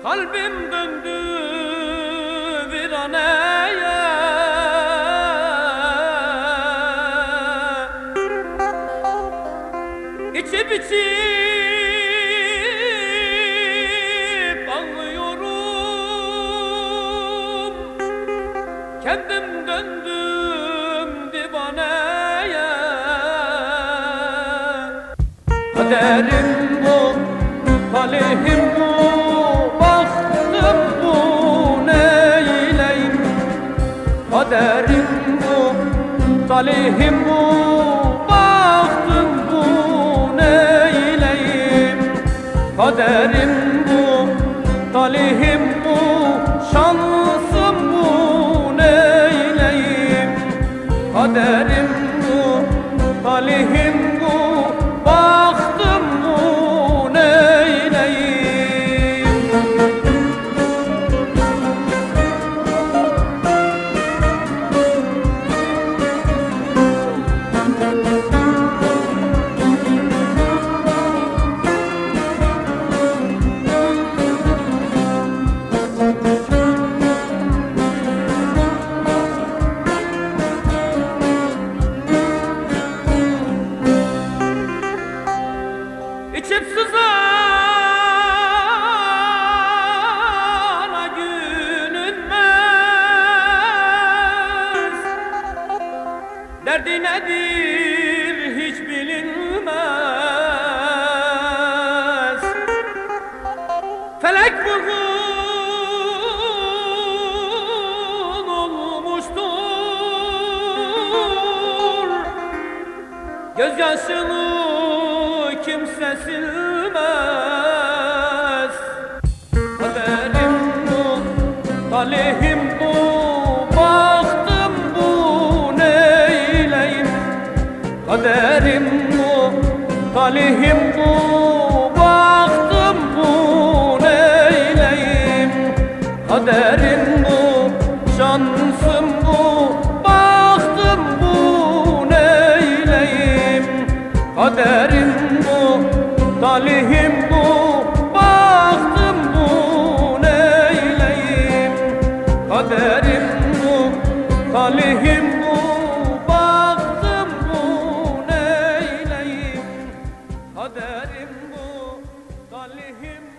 Kalbim döndü viraneye, İçip içip ağlıyorum. Kendim döndüm divaneye. Kaderim bu, talihim bu, baktım bu, neyleyim? Kaderim bu, talihim bu, baktım bu, neyleyim? Kaderim bu, talihim bu, şansım bu, neyleyim? Kaderim bu, talihim bu, baktım bu, neyleyim? İçip sızana gülünmez, derdi nedir hiç bilinmez. Felek bugün olmuştur, gözyaşını kimse silmez. Kaderim bu, talihim bu, baktım bu, neyleyim? Kaderim bu, talihim bu, baktım bu, neyleyim? Kaderim bu, şansım bu, baktım bu, neyleyim? Kaderim bu, talihim bu, baktım bu, neyleyim? Kaderim bu, talihim bu, baktım bu, neyleyim? Kaderim bu, talihim